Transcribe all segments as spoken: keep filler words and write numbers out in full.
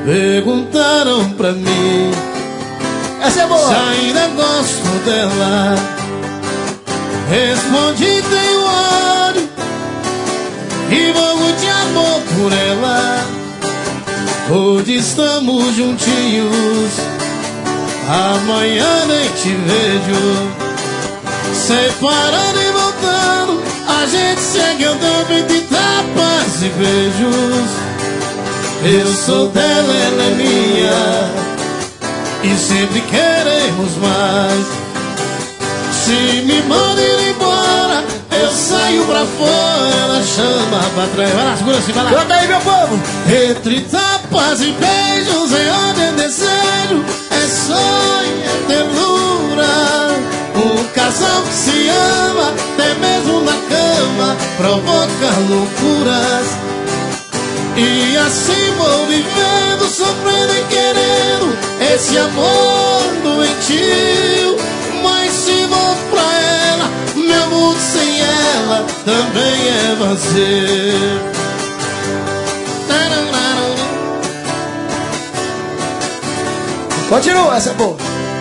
Perguntaram pra mim, essa é boa, se ainda gosto dela. Respondi, tenho ódio e morro de amor por ela. Hoje estamos juntinhos, amanhã nem te vejo. Separando e voltando, a gente segue andando entre tapas e beijos. Eu sou dela, ela é minha, e sempre queremos mais. Se me manda ir embora, eu saio pra fora, ela chama pra trás. Vai lá, segura assim, vai lá. Canta aí, meu povo. Entre tapas e beijos, é onde é desejo, é sonho, é ternura. Um casal que se ama, até mesmo na cama, provoca loucuras. E assim vou vivendo, sofrendo e querendo esse amor doentio. Mas se vou pra ela, meu mundo sem ela também é vazio. Continua, essa é boa.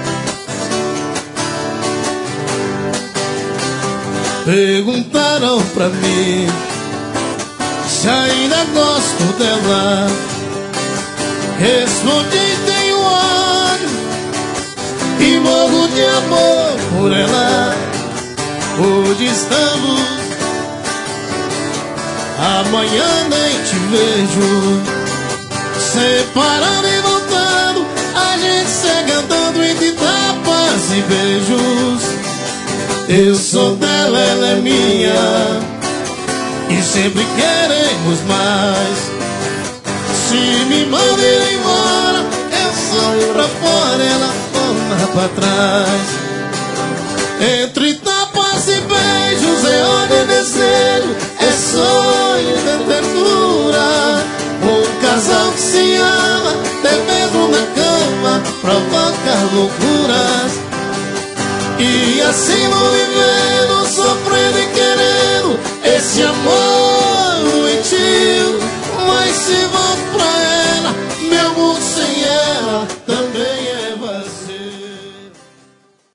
Perguntaram pra mim se ainda gosto dela. Respondi, tenho ódio e morro de amor por ela. Hoje estamos, amanhã nem te vejo. Separando e voltando, a gente segue andando entre tapas e beijos. Eu sou dela, ela é minha, e sempre queremos mais. Se me manda ir embora, eu saio pra fora, ela volta pra trás. Entre tapas e beijos é onde é desejo, é sonho, é ternura. Um casal que se ama, até mesmo na cama, provoca loucura.